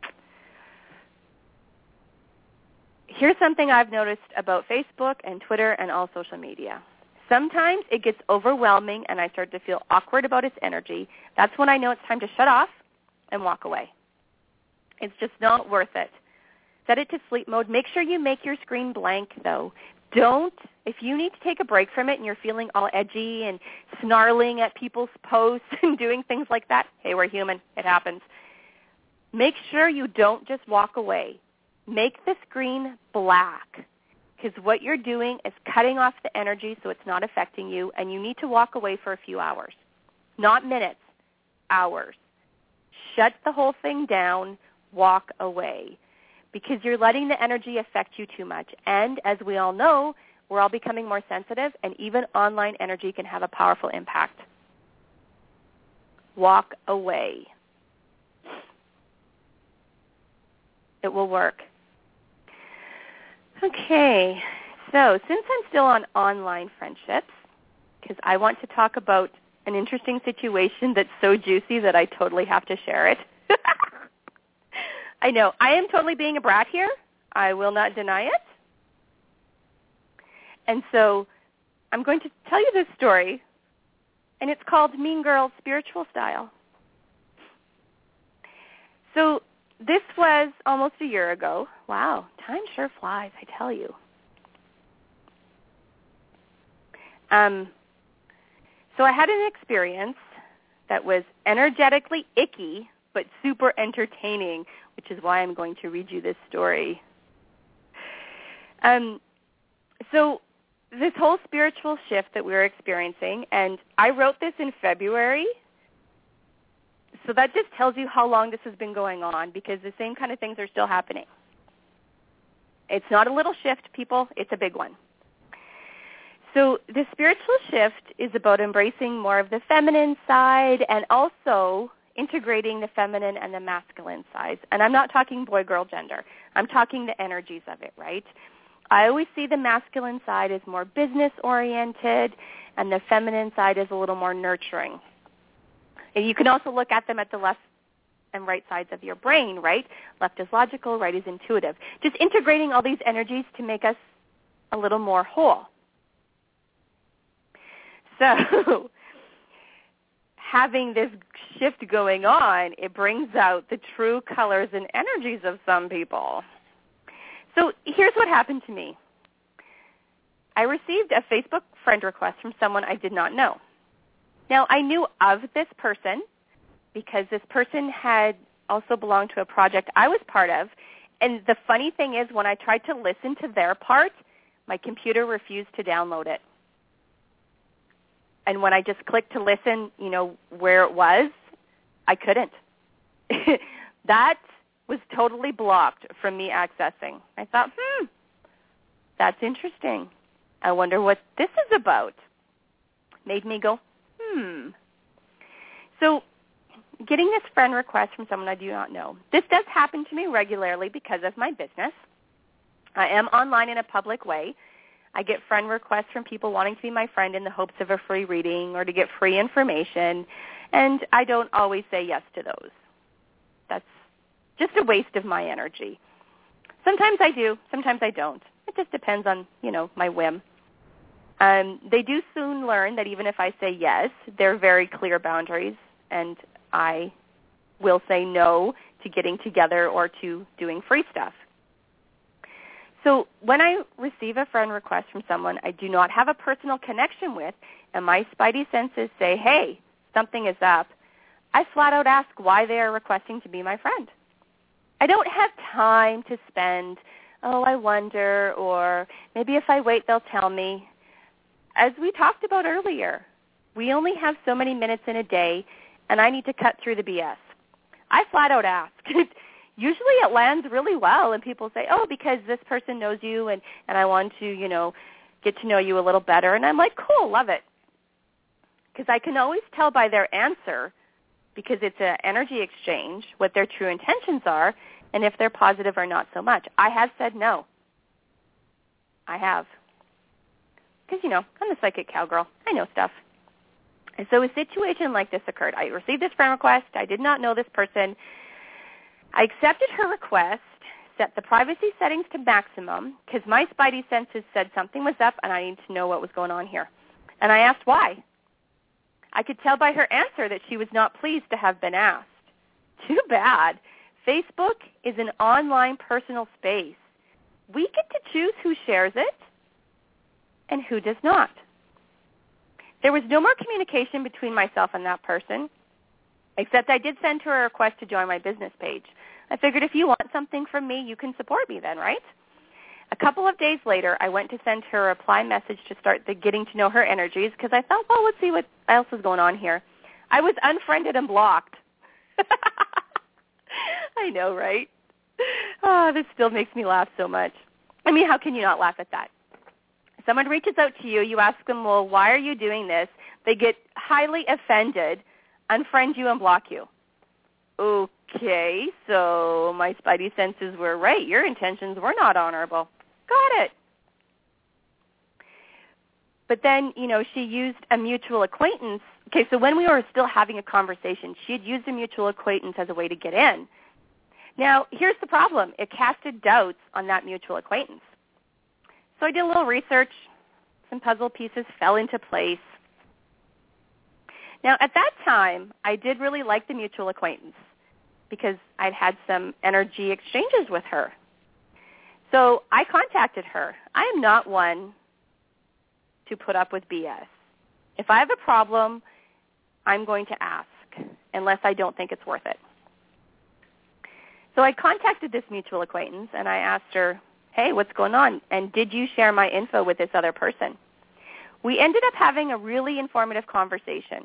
here's something I've noticed about Facebook and Twitter and all social media. Sometimes it gets overwhelming and I start to feel awkward about its energy. That's when I know it's time to shut off and walk away. It's just not worth it. Set it to sleep mode. Make sure you make your screen blank, though. Don't, if you need to take a break from it and you're feeling all edgy and snarling at people's posts and doing things like that, hey, we're human. It happens. Make sure you don't just walk away. Make the screen black, because what you're doing is cutting off the energy so it's not affecting you, and you need to walk away for a few hours. Not minutes, hours. Shut the whole thing down, walk away, because you're letting the energy affect you too much. And as we all know, we're all becoming more sensitive, and even online energy can have a powerful impact. Walk away. It will work. Okay, so since I'm still on online friendships, because I want to talk about an interesting situation that's so juicy that I totally have to share it. I know, I am totally being a brat here. I will not deny it. And so I'm going to tell you this story, and it's called Mean Girls Spiritual Style. So this was almost a year ago. Wow, time sure flies, I tell you. Um, so I had an experience that was energetically icky, but super entertaining, which is why I'm going to read you this story. Um, so this whole spiritual shift that we were experiencing, and I wrote this in February. So that just tells you how long this has been going on, because the same kind of things are still happening. It's not a little shift, people. It's a big one. So the spiritual shift is about embracing more of the feminine side and also integrating the feminine and the masculine sides. And I'm not talking boy-girl gender. I'm talking the energies of it, right? I always see the masculine side as more business-oriented, and the feminine side is a little more nurturing. And you can also look at them at the left and right sides of your brain, right? Left is logical, right is intuitive. Just integrating all these energies to make us a little more whole. So having this shift going on, it brings out the true colors and energies of some people. So here's what happened to me. I received a Facebook friend request from someone I did not know. Now, I knew of this person because this person had also belonged to a project I was part of. And the funny thing is, when I tried to listen to their part, my computer refused to download it. And when I just clicked to listen, you know, where it was, I couldn't. That was totally blocked from me accessing. I thought, hmm, that's interesting. I wonder what this is about. Made me go, hmm. So getting this friend request from someone I do not know. This does happen to me regularly because of my business. I am online in a public way. I get friend requests from people wanting to be my friend in the hopes of a free reading or to get free information, and I don't always say yes to those. That's just a waste of my energy. Sometimes I do, sometimes I don't. It just depends on, you know, my whim. Um, they do soon learn that even if I say yes, there are very clear boundaries, and I will say no to getting together or to doing free stuff. So when I receive a friend request from someone I do not have a personal connection with, and my spidey senses say, hey, something is up, I flat out ask why they are requesting to be my friend. I don't have time to spend, oh, I wonder, or maybe if I wait they'll tell me. As we talked about earlier, we only have so many minutes in a day, and I need to cut through the B S. I flat out ask. Usually it lands really well, and people say, oh, because this person knows you, and, and I want to, you know, get to know you a little better. And I'm like, cool, love it. Because I can always tell by their answer, because it's an energy exchange, what their true intentions are, and if they're positive or not so much. I have said no. I have. Because, you know, I'm the psychic cowgirl. I know stuff. And so a situation like this occurred. I received this friend request. I did not know this person. I accepted her request, set the privacy settings to maximum, because my spidey senses said something was up and I needed to know what was going on here. And I asked why. I could tell by her answer that she was not pleased to have been asked. Too bad. Facebook is an online personal space. We get to choose who shares it and who does not. There was no more communication between myself and that person, except I did send her a request to join my business page. I figured if you want something from me, you can support me then, right? A couple of days later, I went to send her a reply message to start the getting to know her energies because I thought, well, let's see what else is going on here. I was unfriended and blocked. I know, right? Oh, this still makes me laugh so much. I mean, how can you not laugh at that? Someone reaches out to you, you ask them, well, why are you doing this? They get highly offended, unfriend you, and block you. Okay, so my spidey senses were right. Your intentions were not honorable. Got it. But then, you know, she used a mutual acquaintance. Okay, so when we were still having a conversation, she had used a mutual acquaintance as a way to get in. Now, here's the problem. It casted doubts on that mutual acquaintance. So I did a little research. Some puzzle pieces fell into place. Now, at that time, I did really like the mutual acquaintance because I'd had some energy exchanges with her. So I contacted her. I am not one to put up with B S. If I have a problem, I'm going to ask, unless I don't think it's worth it. So I contacted this mutual acquaintance, and I asked her, hey, what's going on? And did you share my info with this other person? We ended up having a really informative conversation.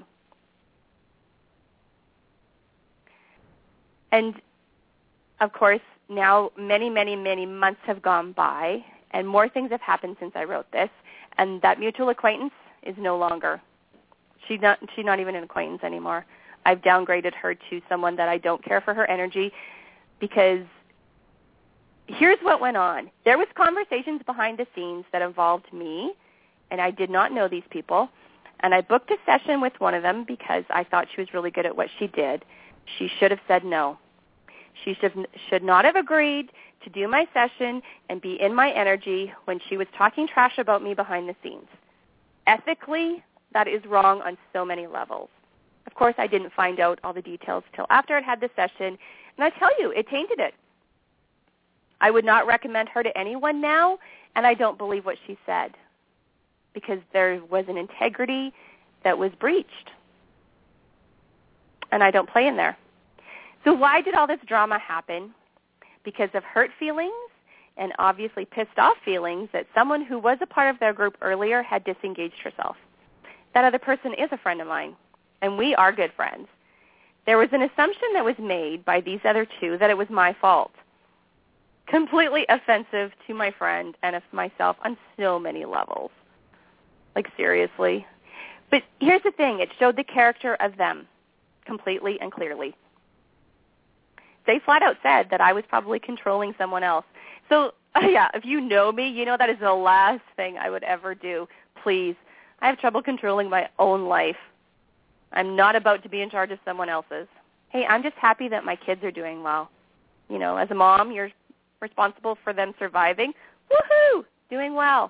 And, of course, now many, many, many months have gone by, and more things have happened since I wrote this, and that mutual acquaintance is no longer. She's not, she's not even an acquaintance anymore. I've downgraded her to someone that I don't care for her energy, because here's what went on. There was conversations behind the scenes that involved me, and I did not know these people. And I booked a session with one of them because I thought she was really good at what she did. She should have said no. She should, should not have agreed to do my session and be in my energy when she was talking trash about me behind the scenes. Ethically, that is wrong on so many levels. Of course, I didn't find out all the details till after I'd had the session, and I tell you, it tainted it. I would not recommend her to anyone now, and I don't believe what she said, because there was an integrity that was breached. And I don't play in there. So why did all this drama happen? Because of hurt feelings and obviously pissed off feelings that someone who was a part of their group earlier had disengaged herself. That other person is a friend of mine, and we are good friends. There was an assumption that was made by these other two that it was my fault. Completely offensive to my friend and of myself on so many levels. Like, seriously. But here's the thing. It showed the character of them completely and clearly. They flat out said that I was probably controlling someone else. So, yeah, if you know me, you know that is the last thing I would ever do. Please. I have trouble controlling my own life. I'm not about to be in charge of someone else's. Hey, I'm just happy that my kids are doing well. You know, as a mom, you're responsible for them surviving. Woohoo! Doing well.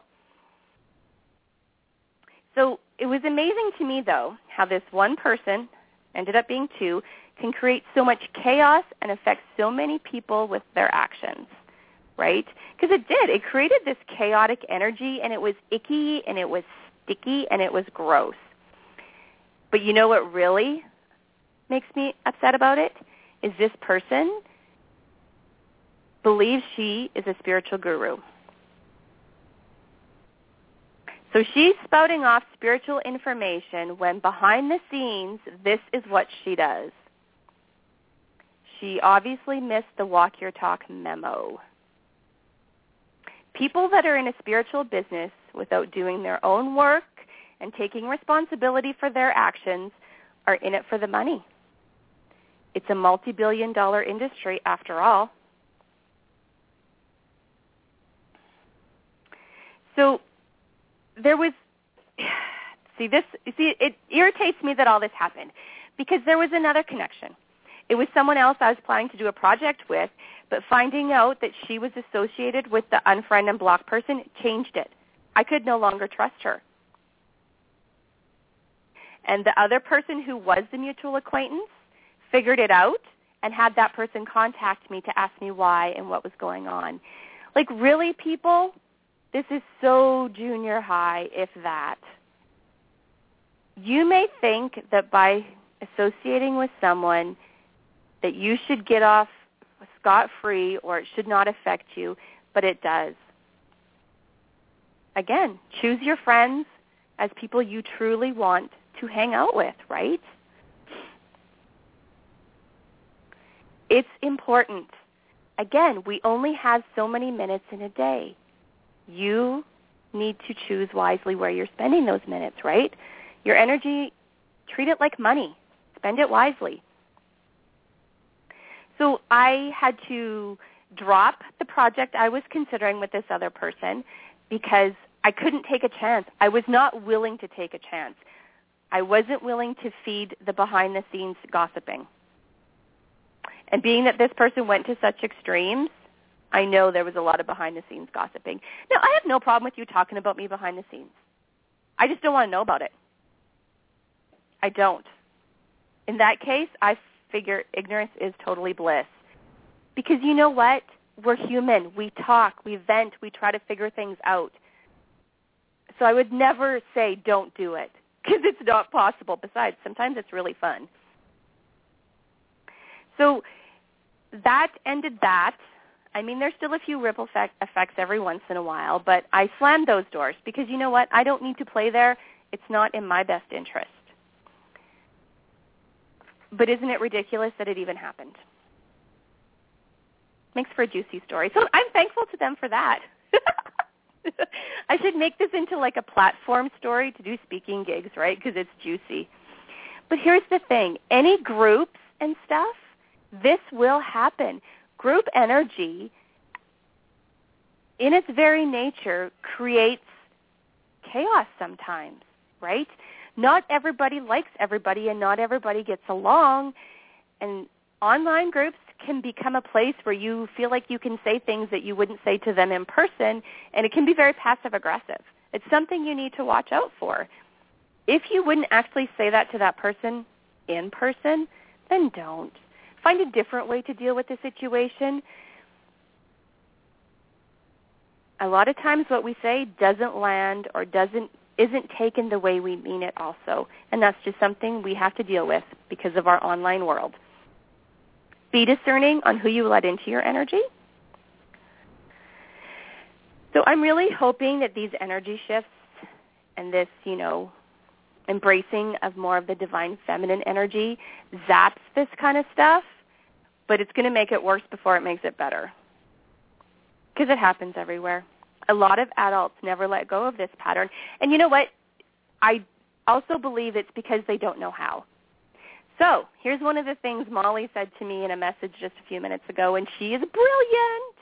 So it was amazing to me, though, how this one person, ended up being two, can create so much chaos and affect so many people with their actions, right? Because it did. It created this chaotic energy, and it was icky, and it was sticky, and it was gross. But you know what really makes me upset about it? Is this person believes she is a spiritual guru. So she's spouting off spiritual information when behind the scenes, this is what she does. She obviously missed the Walk Your Talk memo. People that are in a spiritual business without doing their own work and taking responsibility for their actions are in it for the money. It's a multi-billion dollar industry after all. So there was, see this, see, it irritates me that all this happened because there was another connection. It was someone else I was planning to do a project with, but finding out that she was associated with the unfriend and block person changed it. I could no longer trust her. And the other person who was the mutual acquaintance figured it out and had that person contact me to ask me why and what was going on. Like, really, people? This is so junior high, if that. You may think that by associating with someone that you should get off scot-free or it should not affect you, but it does. Again, choose your friends as people you truly want to hang out with, right? It's important. Again, we only have so many minutes in a day. You need to choose wisely where you're spending those minutes, right? Your energy, treat it like money. Spend it wisely. So I had to drop the project I was considering with this other person because I couldn't take a chance. I was not willing to take a chance. I wasn't willing to feed the behind-the-scenes gossiping. And being that this person went to such extremes, I know there was a lot of behind-the-scenes gossiping. Now, I have no problem with you talking about me behind the scenes. I just don't want to know about it. I don't. In that case, I figure ignorance is totally bliss. Because you know what? We're human. We talk. We vent. We try to figure things out. So I would never say don't do it because it's not possible. Besides, sometimes it's really fun. So that ended that. I mean, there's still a few ripple effects every once in a while, but I slammed those doors because you know what? I don't need to play there. It's not in my best interest. But isn't it ridiculous that it even happened? Makes for a juicy story. So I'm thankful to them for that. I should make this into like a platform story to do speaking gigs, right? Because it's juicy. But here's the thing. Any groups and stuff, this will happen. Group energy, in its very nature, creates chaos sometimes, right? Not everybody likes everybody, and not everybody gets along. And online groups can become a place where you feel like you can say things that you wouldn't say to them in person, and it can be very passive-aggressive. It's something you need to watch out for. If you wouldn't actually say that to that person in person, then don't. Find a different way to deal with the situation. A lot of times what we say doesn't land or doesn't isn't taken the way we mean it also, and that's just something we have to deal with because of our online world. Be discerning on who you let into your energy. So I'm really hoping that these energy shifts and this, you know, embracing of more of the divine feminine energy zaps this kind of stuff, but it's going to make it worse before it makes it better because it happens everywhere. A lot of adults never let go of this pattern. And you know what? I also believe it's because they don't know how. So here's one of the things Molly said to me in a message just a few minutes ago, and she is brilliant.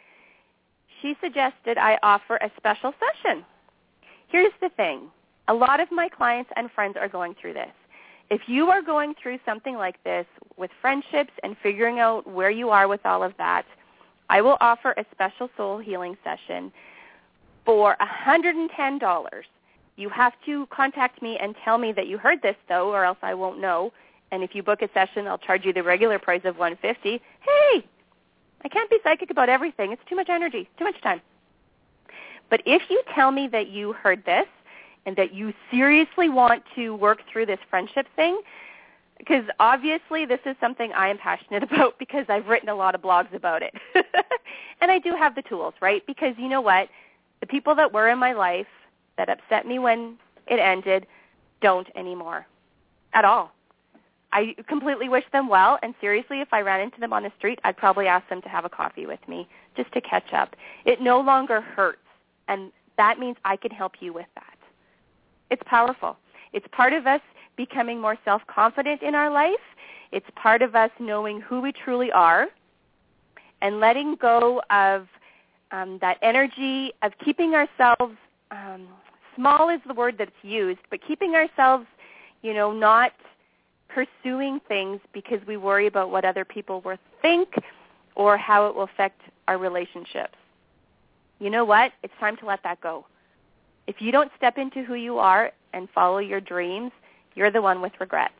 She suggested I offer a special session. Here's the thing. A lot of my clients and friends are going through this. If you are going through something like this with friendships and figuring out where you are with all of that, I will offer a special soul healing session for one hundred ten dollars. You have to contact me and tell me that you heard this, though, or else I won't know. And if you book a session, I'll charge you the regular price of one hundred fifty dollars. Hey, I can't be psychic about everything. It's too much energy, too much time. But if you tell me that you heard this and that you seriously want to work through this friendship thing, because obviously this is something I am passionate about because I've written a lot of blogs about it. And I do have the tools, right? Because you know what? The people that were in my life that upset me when it ended don't anymore at all. I completely wish them well, and seriously, if I ran into them on the street, I'd probably ask them to have a coffee with me just to catch up. It no longer hurts, and that means I can help you with that. It's powerful. It's part of us becoming more self-confident in our life. It's part of us knowing who we truly are and letting go of um, that energy of keeping ourselves, um, small is the word that's used, but keeping ourselves, you know, not pursuing things because we worry about what other people will think or how it will affect our relationships. You know what? It's time to let that go. If you don't step into who you are and follow your dreams, you're the one with regrets,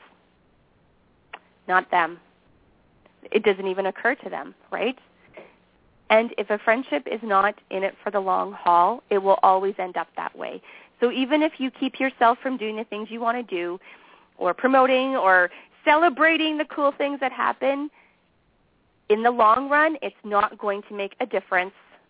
not them. It doesn't even occur to them, right? And if a friendship is not in it for the long haul, it will always end up that way. So even if you keep yourself from doing the things you want to do or promoting or celebrating the cool things that happen, in the long run, it's not going to make a difference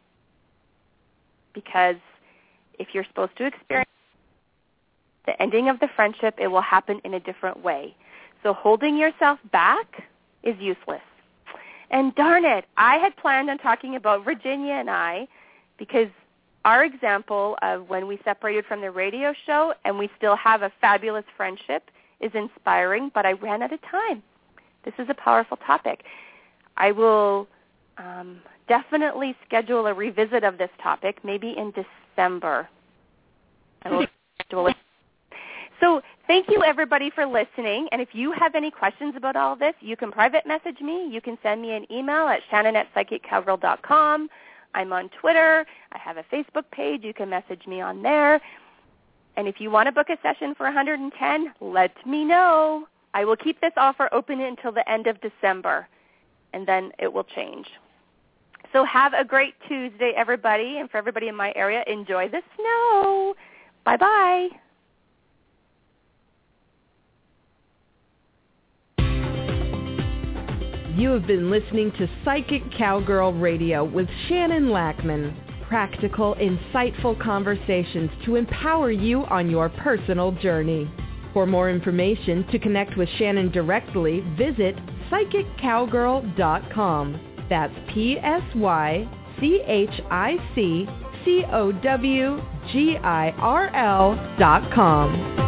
because if you're supposed to experience the ending of the friendship, it will happen in a different way. So holding yourself back is useless. And darn it, I had planned on talking about Virginia and I because our example of when we separated from the radio show and we still have a fabulous friendship is inspiring, but I ran out of time. This is a powerful topic. I will um, definitely schedule a revisit of this topic, maybe in December. I will schedule it. So thank you, everybody, for listening. And if you have any questions about all this, you can private message me. You can send me an email at shannon at psychic cowgirl dot com. I'm on Twitter. I have a Facebook page. You can message me on there. And if you want to book a session for one hundred ten, let me know. I will keep this offer open until the end of December, and then it will change. So have a great Tuesday, everybody. And for everybody in my area, enjoy the snow. Bye-bye. You have been listening to Psychic Cowgirl Radio with Shannon Lackman. Practical, insightful conversations to empower you on your personal journey. For more information, to connect with Shannon directly, visit psychic cowgirl dot com. That's P S Y C H I C C O W G I R L dot com.